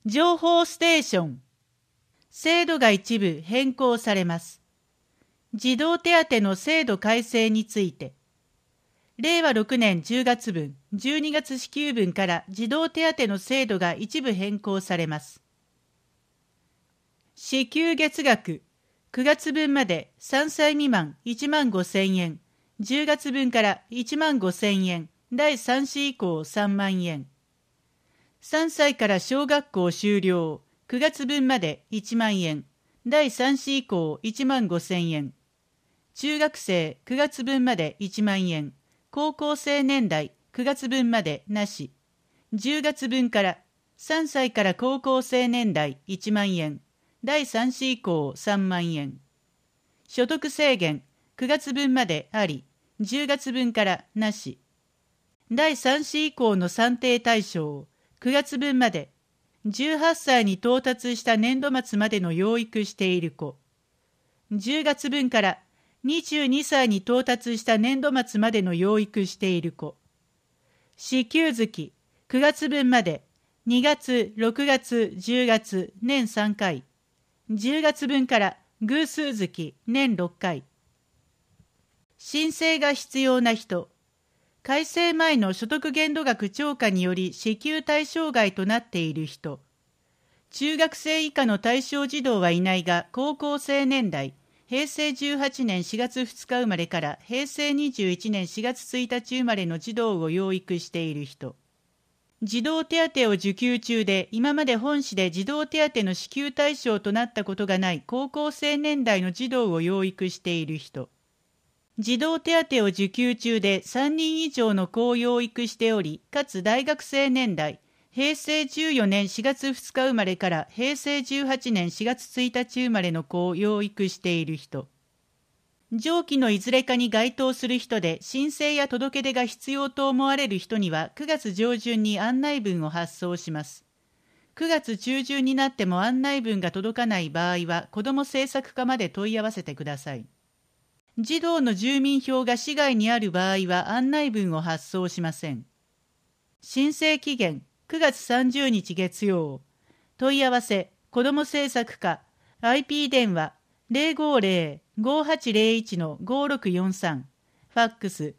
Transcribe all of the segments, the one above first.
情報ステーション。制度が一部変更されます。児童手当の制度改正について。令和6年10月分、12月支給分から児童手当の制度が一部変更されます。支給月額、9月分まで3歳未満1万5,000円、10月分から1万5,000円、第3子以降3万円。3歳から小学校修了、9月分まで1万円、第3子以降1万5,000円。中学生9月分まで1万円、高校生年代9月分までなし。10月分から3歳から高校生年代1万円、第3子以降3万円。所得制限9月分まであり、10月分からなし。第3子以降の算定対象、9月分まで、18歳に到達した年度末までの養育している子。10月分から22歳に到達した年度末までの養育している子。支給月、9月分まで、2月、6月、10月、年3回。10月分から偶数月、年6回。申請が必要な人。改正前の所得限度額超過により支給対象外となっている人。中学生以下の対象児童はいないが、高校生年代、平成18年4月2日生まれから平成21年4月1日生まれの児童を養育している人。児童手当を受給中で今まで本市で児童手当の支給対象となったことがない高校生年代の児童を養育している人。児童手当を受給中で3人以上の子を養育しており、かつ大学生年代、平成14年4月2日生まれから平成18年4月1日生まれの子を養育している人。上記のいずれかに該当する人で申請や届け出が必要と思われる人には9月上旬に案内文を発送します。9月中旬になっても案内文が届かない場合は子ども政策課まで問い合わせてください。児童の住民票が市外にある場合は案内文を発送しません。申請期限9月30日月曜。問い合わせ子ども政策課 IP 電話 050-5801-5643 ファックス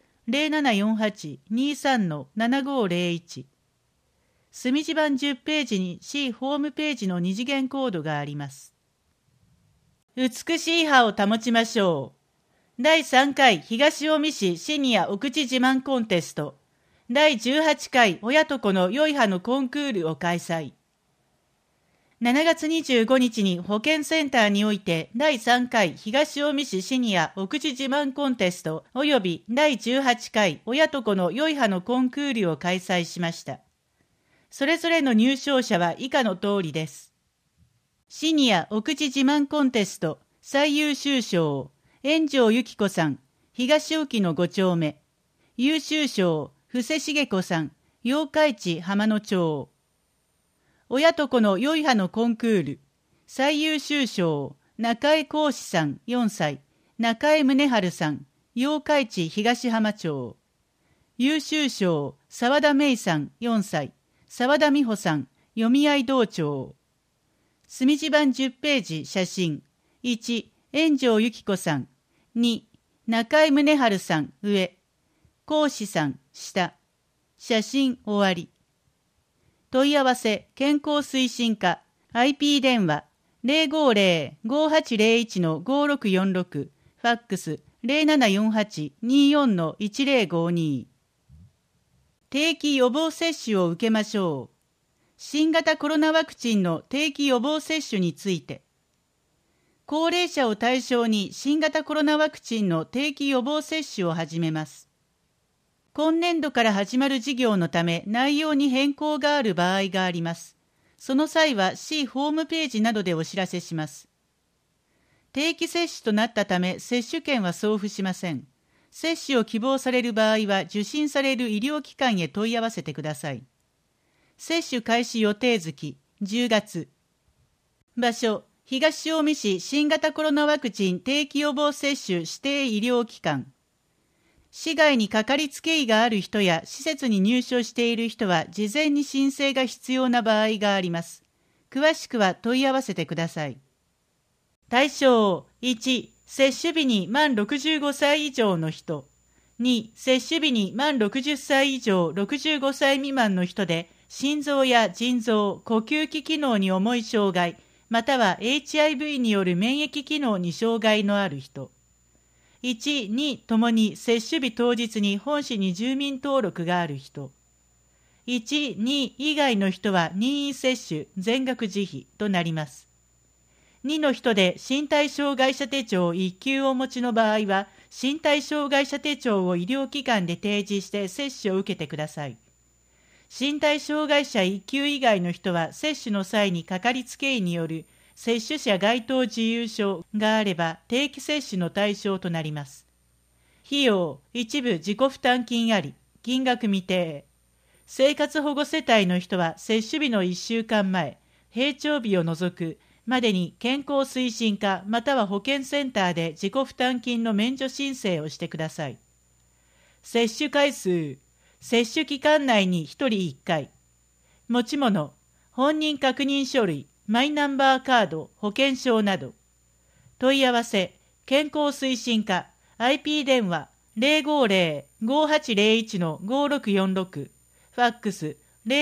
0748-23-7501。墨字版10ページに市ホームページの二次元コードがあります。美しい歯を保ちましょう。第3回東近江市シニアお口自慢コンテスト第18回親と子の良い歯のコンクールを開催。7月25日に保健センターにおいて第3回東近江市シニアお口自慢コンテスト及び第18回親と子の良い歯のコンクールを開催しました。それぞれの入賞者は以下の通りです。シニアお口自慢コンテスト最優秀賞円城由紀子さん、東沖の5丁目。優秀賞、布施茂子さん、八日市浜野町。親と子の良い歯のコンクール。最優秀賞、中江幸志さん、4歳。中江宗春さん、八日市東浜町。優秀賞、沢田芽衣さん、4歳。沢田美穂さん、読合道町。墨字版10ページ、写真。1、円城由紀子さん。2、中江宗春さん、上。講師さん、下。写真終わり。問い合わせ、健康推進課、IP 電話、050-5801-5646、ファックス、0748-24-1052。定期予防接種を受けましょう。新型コロナワクチンの定期予防接種について。高齢者を対象に新型コロナワクチンの定期予防接種を始めます。今年度から始まる事業のため内容に変更がある場合があります。その際は市ホームページなどでお知らせします。定期接種となったため接種券は送付しません。接種を希望される場合は受診される医療機関へ問い合わせてください。接種開始予定月10月。場所東近江市新型コロナワクチン定期予防接種指定医療機関。市外にかかりつけ医がある人や施設に入所している人は事前に申請が必要な場合があります。 詳しくは問い合わせてください。対象1、接種日に満65歳以上の人。2、接種日に満60歳以上65歳未満の人で、心臓や腎臓、呼吸器機能に重い障害、または HIV による免疫機能に障害のある人。1、2ともに接種日当日に本市に住民登録がある人。1、2以外の人は任意接種、全額自費となります。2の人で身体障害者手帳1級をお持ちの場合は、身体障害者手帳を医療機関で提示して接種を受けてください。身体障害者1級以外の人は接種の際にかかりつけ医による接種者該当自由書があれば定期接種の対象となります。費用、一部自己負担金あり、金額未定。生活保護世帯の人は接種日の1週間前、閉庁日を除くまでに健康推進課または保健センターで自己負担金の免除申請をしてください。接種回数、接種期間内に1人1回。持ち物、本人確認書類、マイナンバーカード、保険証など。問い合わせ、健康推進課、IP 電話 050-5801-5646、ファックス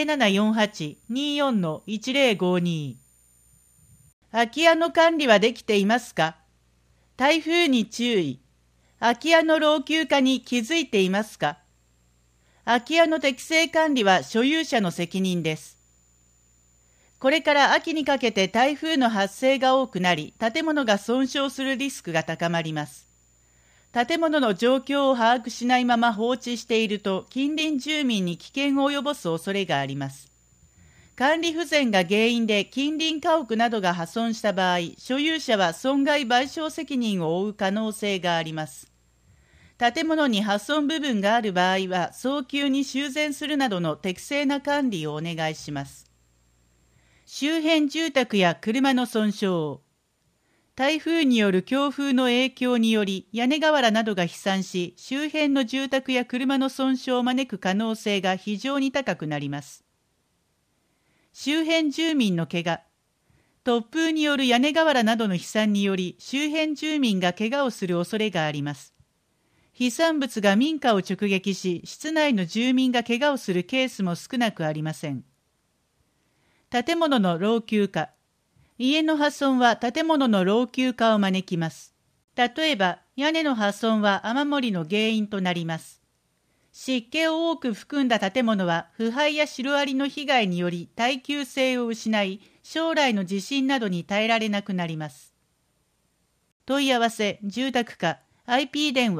0748-24-1052。空き家の管理はできていますか？台風に注意。空き家の老朽化に気づいていますか？空き家の適正管理は所有者の責任です。これから秋にかけて台風の発生が多くなり、建物が損傷するリスクが高まります。建物の状況を把握しないまま放置していると、近隣住民に危険を及ぼす恐れがあります。管理不全が原因で近隣家屋などが破損した場合、所有者は損害賠償責任を負う可能性があります。建物に破損部分がある場合は、早急に修繕するなどの適正な管理をお願いします。周辺住宅や車の損傷。台風による強風の影響により、屋根瓦などが飛散し、周辺の住宅や車の損傷を招く可能性が非常に高くなります。周辺住民の怪我。突風による屋根瓦などの飛散により、周辺住民が怪我をする恐れがあります。飛散物が民家を直撃し、室内の住民が怪我をするケースも少なくありません。建物の老朽化。家の破損は建物の老朽化を招きます。例えば、屋根の破損は雨漏りの原因となります。湿気を多く含んだ建物は腐敗やシロアリの被害により耐久性を失い、将来の地震などに耐えられなくなります。問い合わせ、住宅課、IP 電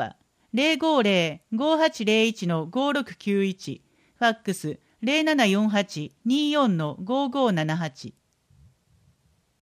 話、050-5801-5691、ファックス 0748-24-5578。